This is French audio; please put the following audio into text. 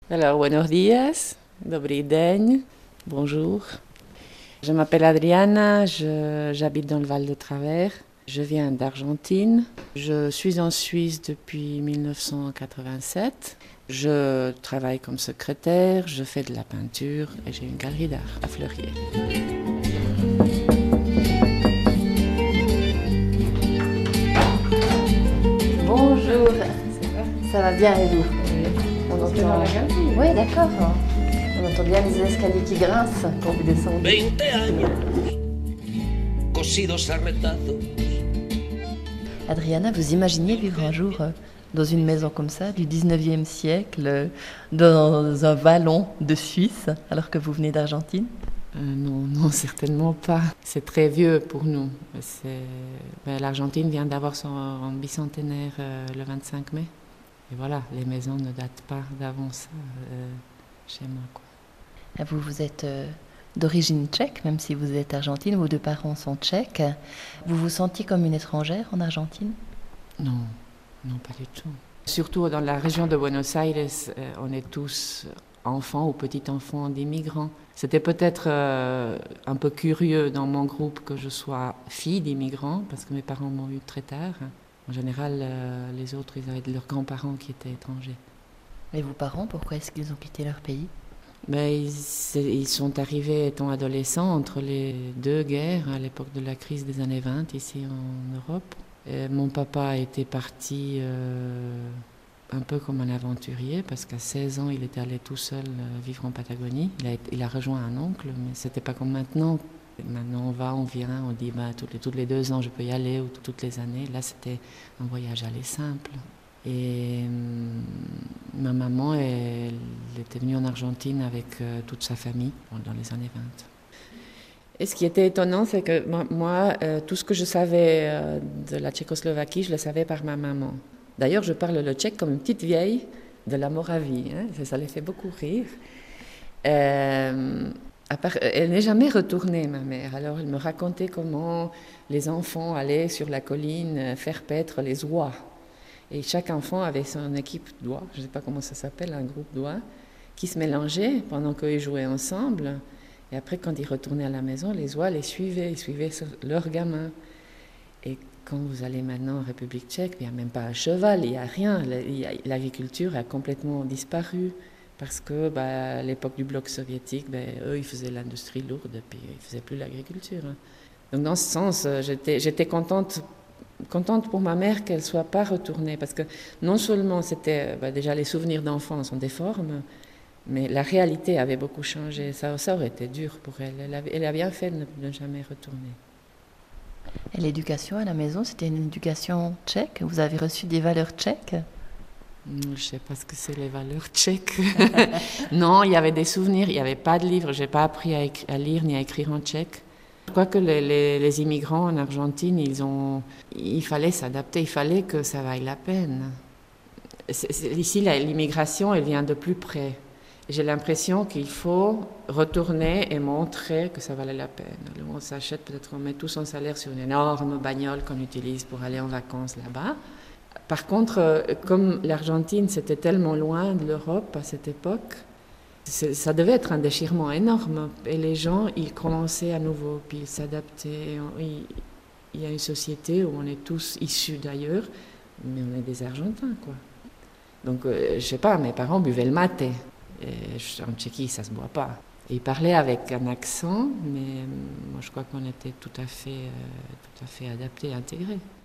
Alors, buenos días, dobrý deň, bonjour. Je m'appelle Adriana, j'habite dans le Val de Travers. Je viens d'Argentine. Je suis en Suisse depuis 1987. Je travaille comme secrétaire, je fais de la peinture et j'ai une galerie d'art à Fleurier. Bonjour, ça va bien et vous? On entend dans la galerie. Oui, d'accord. On entend bien les escaliers qui grincent quand vous descendez. 20 años, cosidos a retazos. Adriana, vous imaginiez vivre un jour dans une maison comme ça, du 19e siècle, dans un vallon de Suisse, alors que vous venez d'Argentine? Non, certainement pas. C'est très vieux pour nous. L'Argentine vient d'avoir son bicentenaire le 25 mai. Et voilà, les maisons ne datent pas d'avant ça chez moi, quoi. Vous êtes d'origine tchèque, même si vous êtes argentine, vos deux parents sont tchèques. Vous vous sentiez comme une étrangère en Argentine? Non, pas du tout. Surtout dans la région de Buenos Aires, on est tous enfants ou petits-enfants d'immigrants. C'était peut-être un peu curieux dans mon groupe que je sois fille d'immigrants, parce que mes parents m'ont eu très tard. En général, les autres, ils avaient leurs grands-parents qui étaient étrangers. Et vos parents, pourquoi est-ce qu'ils ont quitté leur pays? Ils sont arrivés étant adolescents entre les deux guerres, à l'époque de la crise des années 20, ici en Europe. Et mon papa était parti un peu comme un aventurier, parce qu'à 16 ans, il était allé tout seul vivre en Patagonie. Il a rejoint un oncle, mais c'était pas comme maintenant. Maintenant, on va, on vient, on dit tous les 2 ans, je peux y aller, ou toutes les années. Là, c'était un voyage aller simple. Et ma maman, elle était venue en Argentine avec toute sa famille dans les années 20. Et ce qui était étonnant, c'est que moi, tout ce que je savais de la Tchécoslovaquie, je le savais par ma maman. D'ailleurs, je parle le tchèque comme une petite vieille de la Moravie. Ça les fait beaucoup rire. Elle n'est jamais retournée, ma mère. Alors, elle me racontait comment les enfants allaient sur la colline faire paître les oies. Et chaque enfant avait son équipe d'oies, je ne sais pas comment ça s'appelle, un groupe d'oies, qui se mélangeaient pendant qu'ils jouaient ensemble. Et après, quand ils retournaient à la maison, les oies les suivaient, ils suivaient leurs gamins. Et quand vous allez maintenant en République tchèque, il n'y a même pas un cheval, il n'y a rien. L'agriculture a complètement disparu. Parce que à l'époque du bloc soviétique, eux, ils faisaient l'industrie lourde, et puis ils ne faisaient plus l'agriculture. Donc dans ce sens, j'étais contente pour ma mère qu'elle ne soit pas retournée. Parce que non seulement c'était déjà les souvenirs d'enfance ont des formes, mais la réalité avait beaucoup changé. Ça aurait été dur pour elle. Elle a bien fait de ne jamais retourner. Et l'éducation à la maison, c'était une éducation tchèque? Vous avez reçu des valeurs tchèques? Je ne sais pas ce que c'est les valeurs tchèques. Non, il y avait des souvenirs, il n'y avait pas de livres. Je n'ai pas appris à lire ni à écrire en tchèque. Je crois que les immigrants en Argentine, il fallait s'adapter, il fallait que ça vaille la peine. Ici, l'immigration, elle vient de plus près. J'ai l'impression qu'il faut retourner et montrer que ça valait la peine. Alors on s'achète, peut-être on met tout son salaire sur une énorme bagnole qu'on utilise pour aller en vacances là-bas. Par contre, comme l'Argentine, c'était tellement loin de l'Europe à cette époque, ça devait être un déchirement énorme. Et les gens, ils commençaient à nouveau, puis ils s'adaptaient. Il y a une société où on est tous issus d'ailleurs, mais on est des Argentins, quoi. Donc, je ne sais pas, mes parents buvaient le maté. Et en Tchéquie, ça ne se boit pas. Et ils parlaient avec un accent, mais moi, je crois qu'on était tout à fait adaptés, intégrés.